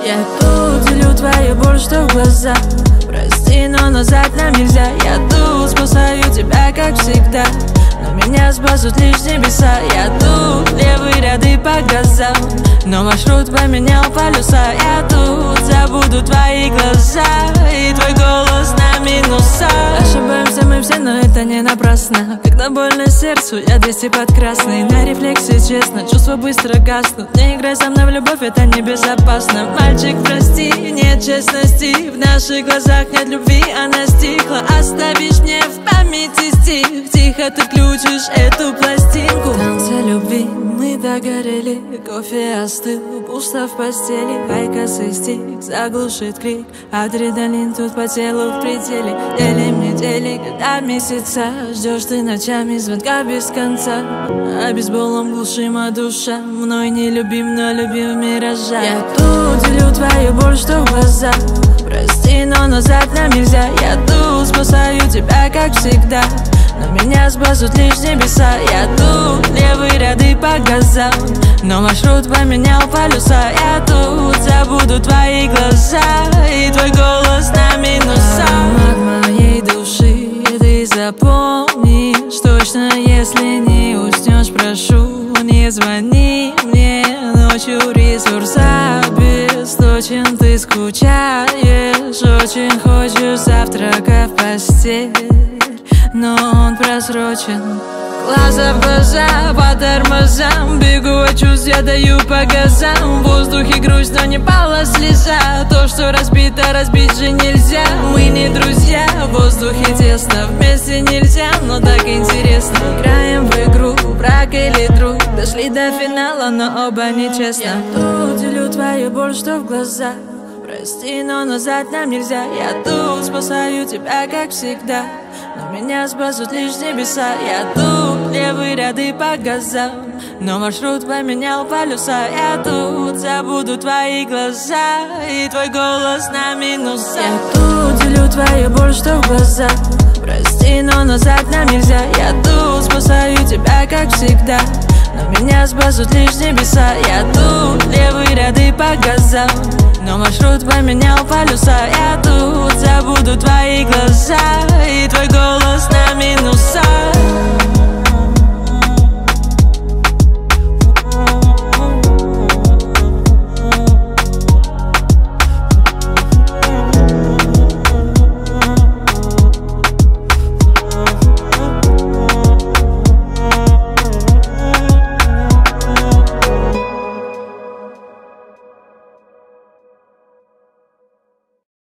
Я тут делю твою боль, что в глазах. Прости, но назад нам нельзя. Я тут спасаю тебя, как всегда, но меня спасут лишь небеса. Я тут, левые ряды по газам, но маршрут поменял полюса. Я тут забуду твои глаза и твой голос на минусах. Ошибаемся мы все, но это не напрасно. Когда больно сердцу, я 200 под красный. На рефлексе, честно, чувства быстро гаснут. Не играй со мной в любовь, это небезопасно. Мальчик, прости, нет честности. В наших глазах нет любви, она стихла. Оставишь мне в памяти стих. Тихо ты включишь эту пластинку. Танцы любви, мы догорели. Кофе остыл, пусто в постели. Косый стик заглушит крик. Адреналин тут по телу в пределе. Делим недели, года, месяца. Ждешь ты ночами звонка без конца. А бейсболом глушима душа. Мной не любим, но любим в миражах. Я тут делю твою боль, что в глазах. Прости, но назад нам нельзя. Я тут спасаю тебя, как всегда, но меня спасут лишь небеса. Я тут, левые ряды по газам, но маршрут поменял полюса. Я тут забуду твои глаза и твой голос на минусах. От моей души ты запомнишь точно, если не уснешь, прошу, не звони мне ночью. Ресурс обесточен, ты скучаешь, очень хочешь завтрака в постель, но он просрочен. Глаза в глаза, по тормозам бегу от чувств, я даю по газам. В воздухе грусть, но не пала слеза. То, что разбито, разбить же нельзя. Мы не друзья, в воздухе тесно. Вместе нельзя, но так интересно. Играем в игру, враг или друг. Дошли до финала, но оба нечестно. Я тут делю твою боль, что в глазах. Прости, но назад нам нельзя. Я тут спасаю тебя, как всегда, но меня спасут лишь небеса. Я тут, левые ряды по газам, но маршрут поменял полюса. Я тут забуду твои глаза и твой голос на минусах. Я тут делю твою боль, что в глазах. Прости, но назад нам нельзя. Я тут спасаю тебя, как всегда, но меня спасут лишь небеса. Я тут, левые ряды по газам, но маршрут поменял полюса. Я тут забуду твои глаза и твой голос на минусах.